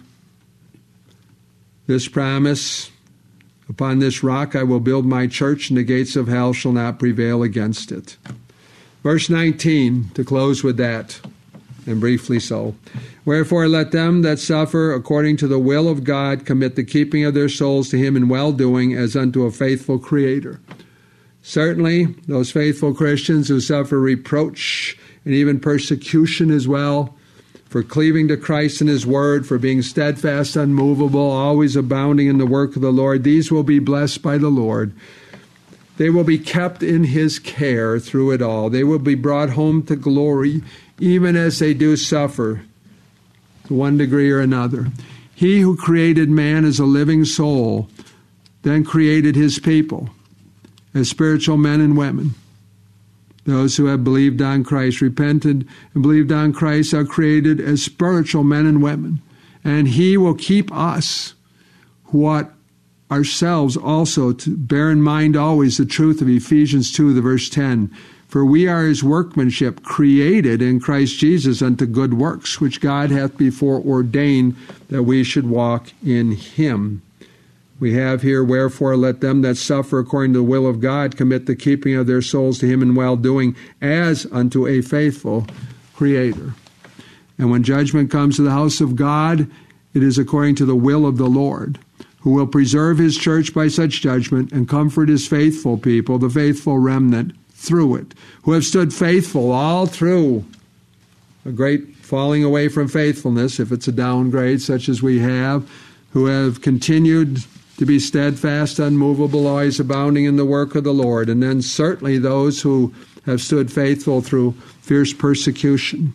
This promise, upon this rock I will build my church, and the gates of hell shall not prevail against it. Verse nineteen, to close with that, and briefly so. Wherefore let them that suffer according to the will of God commit the keeping of their souls to him in well-doing, as unto a faithful Creator. Certainly, those faithful Christians who suffer reproach and even persecution as well, for cleaving to Christ and his word, for being steadfast, unmovable, always abounding in the work of the Lord, these will be blessed by the Lord. They will be kept in his care through it all. They will be brought home to glory, even as they do suffer to one degree or another. He who created man as a living soul then created his people as spiritual men and women. Those who have believed on Christ, repented and believed on Christ, are created as spiritual men and women. And he will keep us, who ought ourselves also to bear in mind always the truth of Ephesians two, the verse ten. For we are his workmanship, created in Christ Jesus unto good works, which God hath before ordained that we should walk in him. We have here, wherefore let them that suffer according to the will of God commit the keeping of their souls to him in well-doing, as unto a faithful Creator. And when judgment comes to the house of God, it is according to the will of the Lord, who will preserve his church by such judgment and comfort his faithful people, the faithful remnant, through it, who have stood faithful all through a great falling away from faithfulness, if it's a downgrade such as we have, who have continued to be steadfast, unmovable, always abounding in the work of the Lord. And then certainly those who have stood faithful through fierce persecution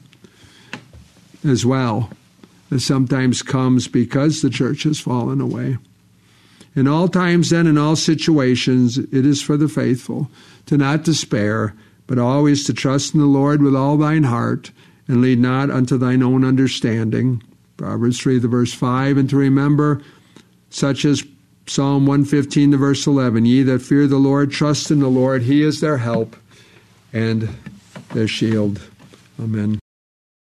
as well, that sometimes comes because the church has fallen away. In all times then, in all situations, it is for the faithful to not despair, but always to trust in the Lord with all thine heart, and lead not unto thine own understanding, Proverbs three, the verse five, and to remember, such as Psalm one fifteen, the verse eleven, ye that fear the Lord, trust in the Lord. He is their help and their shield. Amen.